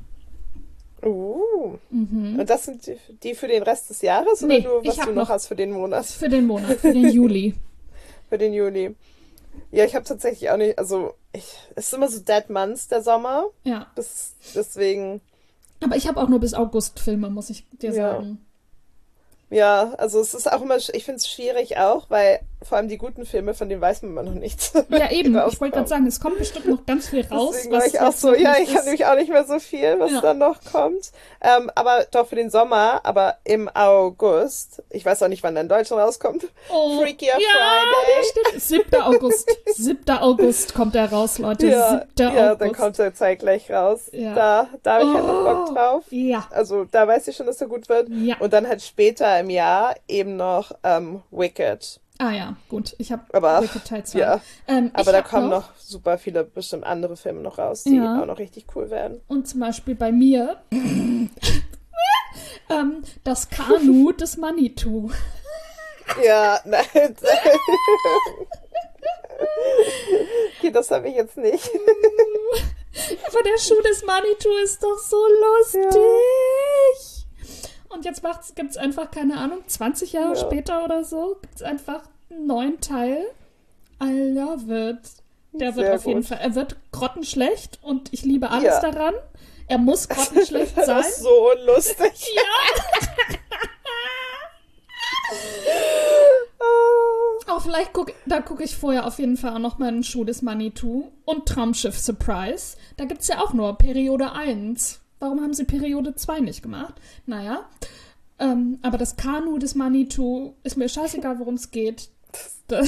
Uh. Mhm. Und das sind die, die für den Rest des Jahres oder Nee, nur, was ich du habe noch noch hast für den Monat? für den Monat, für den Juli. Für den Juli. Ja, ich habe tatsächlich auch nicht, also ich, es ist immer so Dead Months, der Sommer. Ja, Das, deswegen, aber ich habe auch nur bis August Filme, muss ich dir ja. sagen. Ja, also es ist auch immer, sch- ich finde es schwierig auch, weil vor allem die guten Filme, von denen weiß man immer noch nichts, wenn Ja, die eben, ich wollte gerade rauskommen. sagen, es kommt bestimmt noch ganz viel raus, Deswegen war was ich auch jetzt so, noch ja, nicht ich habe ist. nämlich auch nicht mehr so viel, was Ja. dann noch kommt. Ähm, aber doch für den Sommer, aber im August, ich weiß auch nicht, wann der in Deutschland rauskommt, Oh, Freakier ja, der Friday. steht. siebter August. siebter August kommt er raus, Leute. Ja, siebter ja, dann kommt August. er zeitgleich raus. Ja. Da, da habe ich halt noch Bock Oh, drauf. ja, Also da weiß ich schon, dass er gut wird. ja. Und dann halt später im Jahr eben noch ähm, Wicked. Ah ja, gut. Ich habe Aber Wicked Teil zwei. ja, Ähm, aber ich da habe kommen noch, noch super viele bestimmt andere Filme noch raus, die ja, auch noch richtig cool werden. und zum Beispiel bei mir ähm, das Kanu des Manitou. Ja, nein. Okay, das habe ich jetzt nicht. Aber der Schuh des Manitou ist doch so Ja, lustig. Und jetzt gibt es einfach, keine Ahnung, zwanzig Jahre ja, später oder so, gibt es einfach einen neuen Teil. I love it. Der wird sehr auf jeden gut. Fall, er wird grottenschlecht und ich liebe alles Ja, daran. Er muss grottenschlecht das sein. ist so unlustig. Ja. Ah, Oh, vielleicht guck, da gucke ich vorher auf jeden Fall auch noch mal einen Schuh des Manitou und Traumschiff Surprise. Da gibt es ja auch nur Periode eins. Warum haben sie Periode zwei nicht gemacht? Naja, ähm, aber das Kanu des Manitou ist mir scheißegal, worum es geht. Das,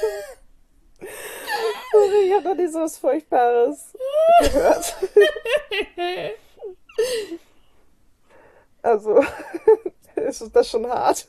sorry, ich habe noch nie so was Furchtbares gehört. Also, ist das schon hart.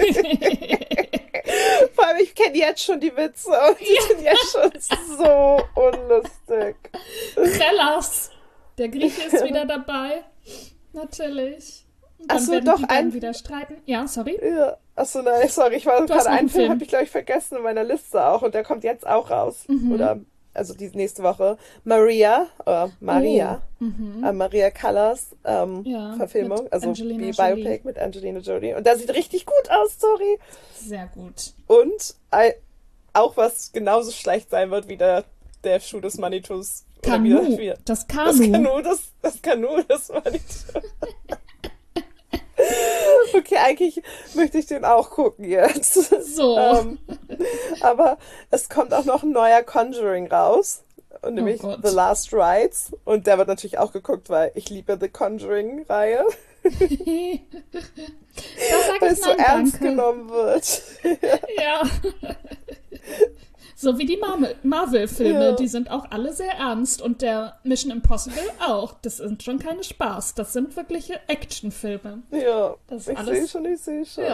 Vor allem, ich kenne jetzt schon die Witze und die sind jetzt schon so unlustig. Rellas, der Grieche ist wieder dabei. Natürlich. Und dann Achso, werden doch, die beiden ein. wieder streiten. Ja, sorry. Ja. Achso, nein, sorry, ich war Du hast gerade noch einen einen Film, habe Film. ich glaube ich vergessen in meiner Liste auch und der kommt jetzt auch raus. Mhm. Oder also die nächste Woche, Maria, oder Oh, Maria, mhm. äh, Maria Callas ähm, Ja, mit Verfilmung, also Angelina wie Jolie. Biopic mit Angelina Jolie. Und da sieht richtig gut aus, sorry. Sehr gut. Und äh, auch was genauso schlecht sein wird wie der, der Schuh des Manitus. Oder wie das, Kanu, wie das das Kanu. Kanu, das, das Kanu des Manitus. Okay, eigentlich möchte ich den auch gucken jetzt. So. ähm, aber es kommt auch noch ein neuer Conjuring raus. Und Oh nämlich The Gott. Last Rites. Und der wird natürlich auch geguckt, weil ich liebe The Conjuring-Reihe. Da sage Weil ich es so nein, ernst danke. genommen wird. Ja. So wie die Mar- Marvel-Filme, Ja, die sind auch alle sehr ernst und der Mission Impossible auch. Das sind schon keine Spaß, das sind wirkliche Actionfilme. ja. Das ist Ich sehe alles, schon, ich sehe schon. ja,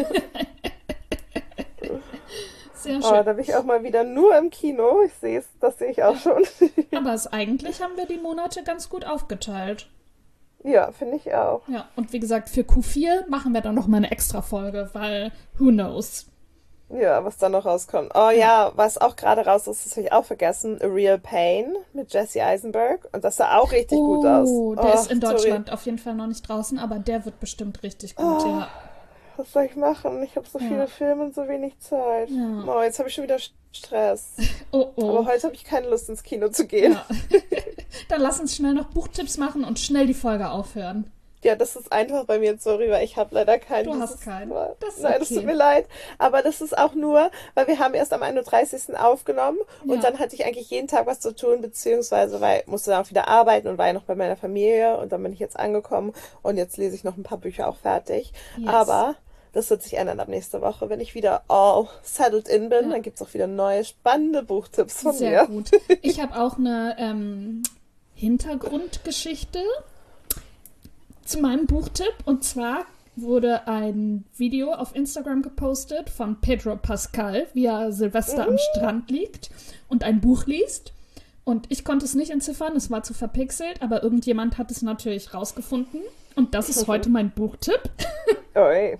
sehr Oh, schön. da bin ich auch mal wieder nur im Kino. Ich sehe es, das sehe ich auch Ja. schon. Aber es, eigentlich haben wir die Monate ganz gut aufgeteilt. Ja, finde ich auch. Ja, und wie gesagt, für Q vier machen wir dann noch mal eine extra Folge, weil who knows? Ja, was da noch rauskommt. Oh Ja. ja, was auch gerade raus ist, das habe ich auch vergessen. A Real Pain mit Jesse Eisenberg. Und das sah auch richtig gut aus. Oh, der Oh, ist in sorry. Deutschland auf jeden Fall noch nicht draußen, aber der wird bestimmt richtig gut, Oh, ja. was soll ich machen? Ich habe so viele Ja, Filme und so wenig Zeit. ja. Oh, jetzt habe ich schon wieder Stress. Oh, Aber oh. heute habe ich keine Lust ins Kino zu gehen. Ja. Dann lass uns schnell noch Buchtipps machen und schnell die Folge aufhören. Ja, das ist einfach bei mir, sorry, weil ich habe leider keinen Du hast dieses keinen. Mal. Das ist Nein, das tut okay. mir leid. Aber das ist auch nur, weil wir haben erst am einunddreißigsten aufgenommen und Ja. dann hatte ich eigentlich jeden Tag was zu tun, beziehungsweise weil musste dann auch wieder arbeiten und war ja noch bei meiner Familie und dann bin ich jetzt angekommen und jetzt lese ich noch ein paar Bücher auch fertig. Yes. Aber das wird sich ändern ab nächste Woche, wenn ich wieder all settled in bin. Ja. Dann gibt es auch wieder neue spannende Buchtipps von Sehr mir. gut. Ich habe auch eine ähm, Hintergrundgeschichte zu meinem Buchtipp. Und zwar wurde ein Video auf Instagram gepostet von Pedro Pascal, wie er Silvester am Strand liegt und ein Buch liest. Und ich konnte es nicht entziffern, es war zu verpixelt, aber irgendjemand hat es natürlich rausgefunden. Und das ist heute mein Buchtipp. Oi.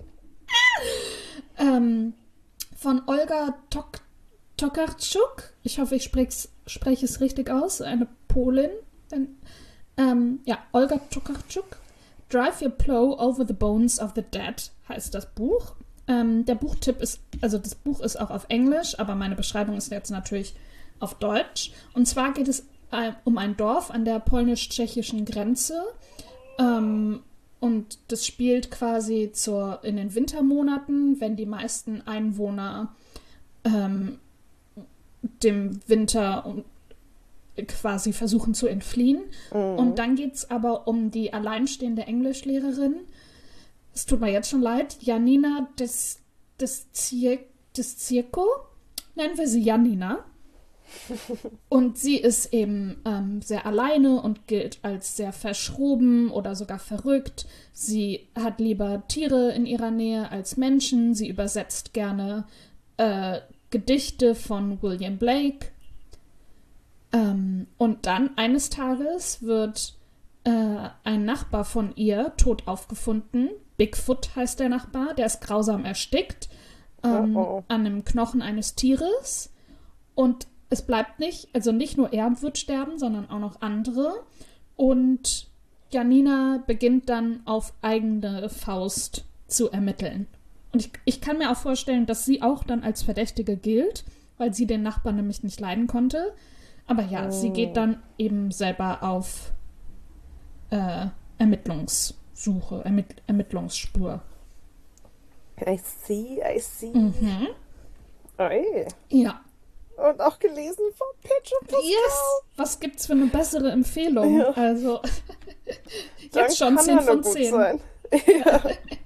Ähm, von Olga Tok Tokarczuk. Ich hoffe, ich spreche es richtig aus. Eine Polin. Wenn, ähm, ja, Olga Tokarczuk. Drive Your Plow Over the Bones of the Dead heißt das Buch. Ähm, der Buchtipp ist, also das Buch ist auch auf Englisch, aber meine Beschreibung ist jetzt natürlich auf Deutsch. Und zwar geht es äh, um ein Dorf an der polnisch-tschechischen Grenze. Ähm, und das spielt quasi zur, in den Wintermonaten, wenn die meisten Einwohner ähm, dem Winter um, quasi versuchen zu entfliehen. Und dann geht es aber um die alleinstehende Englischlehrerin. Es tut mir jetzt schon leid. Janina des, des, Zier, des Zirko. Nennen wir sie Janina. Und sie ist eben ähm, sehr alleine und gilt als sehr verschroben oder sogar verrückt. Sie hat lieber Tiere in ihrer Nähe als Menschen. Sie übersetzt gerne äh, Gedichte von William Blake. Ähm, und dann eines Tages wird äh, ein Nachbar von ihr tot aufgefunden. Bigfoot heißt der Nachbar. Der ist grausam erstickt ähm, Oh, oh. an einem Knochen eines Tieres. Und es bleibt nicht, also nicht nur er wird sterben, sondern auch noch andere. Und Janina beginnt dann auf eigene Faust zu ermitteln. Und ich, ich kann mir auch vorstellen, dass sie auch dann als Verdächtige gilt, weil sie den Nachbarn nämlich nicht leiden konnte. Aber ja, sie geht dann eben selber auf äh, Ermittlungssuche, Ermitt Ermittlungsspur. I see, I see. Mhm. Oi. Ja. Und auch gelesen von Pedro Pascal. Yes! Was gibt's für eine bessere Empfehlung? Ja. Also, Dann jetzt schon kann zehn er nur von gut zehn. sein. Ja.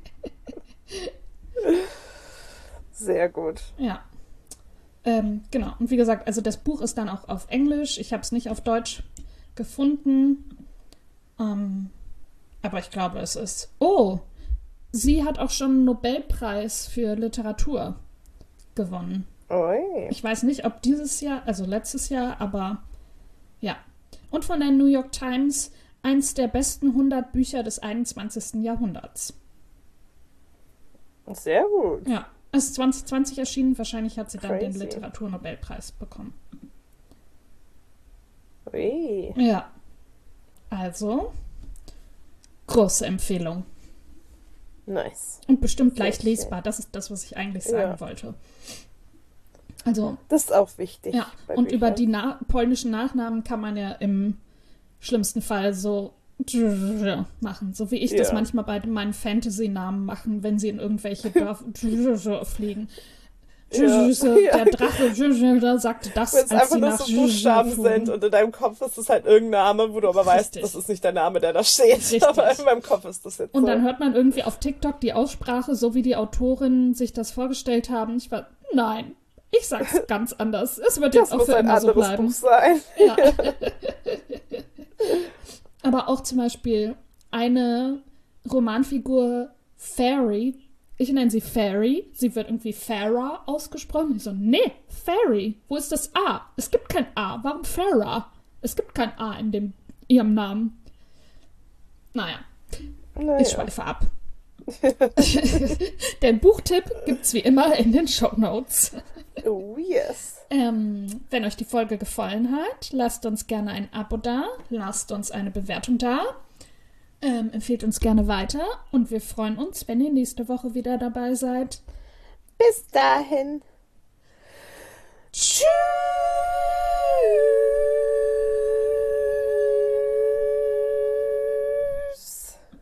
Sehr gut. Ja. Ähm, genau. Und wie gesagt, also das Buch ist dann auch auf Englisch. Ich habe es nicht auf Deutsch gefunden. Ähm, aber ich glaube, es ist. Oh! Sie hat auch schon einen Nobelpreis für Literatur gewonnen. Oi. Ich weiß nicht, ob dieses Jahr, also letztes Jahr, aber ja. Und von der New York Times eins der besten hundert Bücher des einundzwanzigsten Jahrhunderts. Sehr gut. Ja, es ist zwanzig zwanzig erschienen. Wahrscheinlich hat sie dann den Crazy. Literaturnobelpreis bekommen. Ui. Ja. Also, große Empfehlung. Nice. Und bestimmt leicht Sehr schön. lesbar. Das ist das, was ich eigentlich sagen Ja. wollte. Also, Das ist auch wichtig. ja. bei Und über Büchern. die Na polnischen Nachnamen kann man ja im schlimmsten Fall so machen. So wie ich das Ja. manchmal bei meinen Fantasy-Namen machen, wenn sie in irgendwelche Dörfer fliegen. Ja. Der Drache da sagte das, Wenn es als einfach sie nur nach so Buchstaben fuhren. sind und in deinem Kopf ist es halt irgendein Name, wo du aber weißt, Richtig. das ist nicht der Name, der da steht. Richtig. Aber in meinem Kopf ist das jetzt Und so. dann hört man irgendwie auf TikTok die Aussprache, so wie die Autorinnen sich das vorgestellt haben. Ich war, nein, ich sag's ganz anders. Es wird jetzt Das auch muss für ein immer so anderes bleiben. Buch sein. Ja. Aber auch zum Beispiel eine Romanfigur Fairy, ich nenne sie Fairy, sie wird irgendwie Farah ausgesprochen. Ich so, nee, Fairy, wo ist das A? Es gibt kein A, warum Farah? Es gibt kein A in dem, ihrem Namen. Naja, Naja. ich schweife ab. Den Buchtipp gibt's wie immer in den Shownotes. Oh yes. Ähm, wenn euch die Folge gefallen hat, lasst uns gerne ein Abo da, lasst uns eine Bewertung da, ähm, empfehlt uns gerne weiter und wir freuen uns, wenn ihr nächste Woche wieder dabei seid. Bis dahin. Tschüss!